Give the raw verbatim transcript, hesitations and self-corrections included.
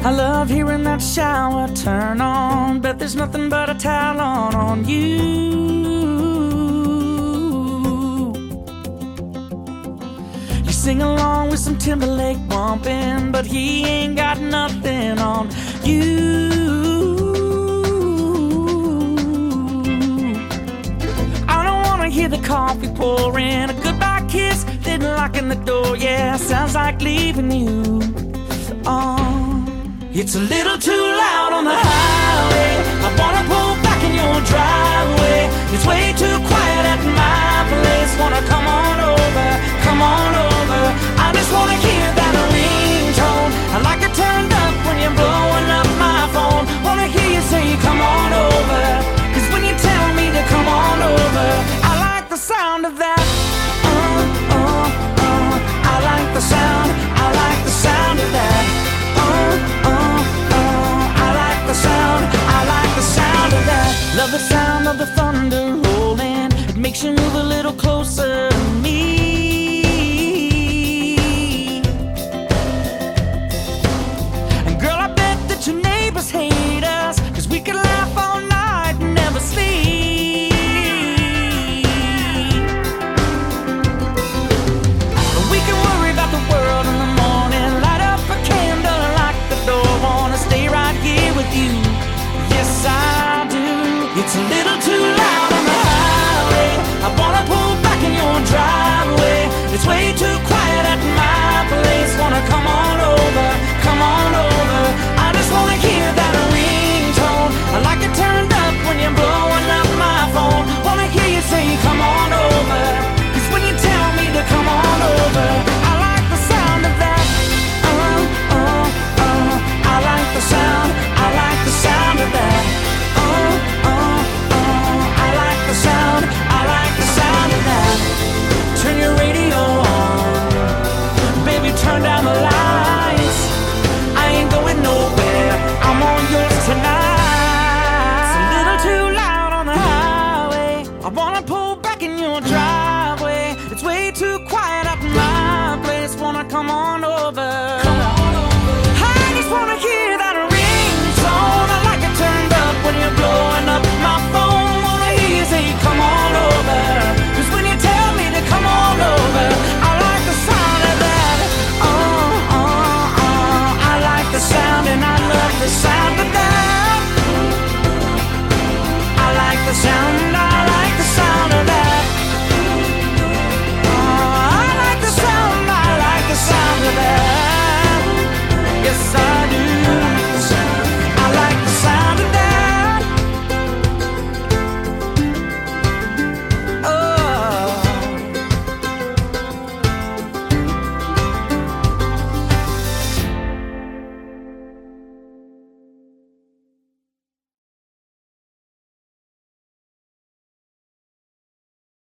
I love hearing that shower turn on. Bet there's nothing but a towel on on you. You sing along with some Timberlake bumping, but he ain't got nothing on you. I don't wanna hear the coffee pouring, a goodbye kiss, then locking the door. Yeah, sounds like leaving you. Oh, it's a little too loud on the highway. I wanna pull back in your driveway. It's way too quiet at my place. Wanna come on over, come on over. I just wanna hear that ringtone. I like it turned up when you're blowing up my phone. Wanna hear you say come on over, 'cause when you tell me to come on over, I like the sound of that. Uh, uh, uh. I like the sound, I like the sound of that. Uh, uh, uh. I like the sound, I like the sound of that. Love the sound of the thunder rolling. It makes you move a little closer to me. And girl, I bet that your neighbors hate us, 'cause we could laugh all night and never sleep. We can worry about the world in the morning, light up a candle and lock the door. Wanna stay right here with you, yes I do. It's a little too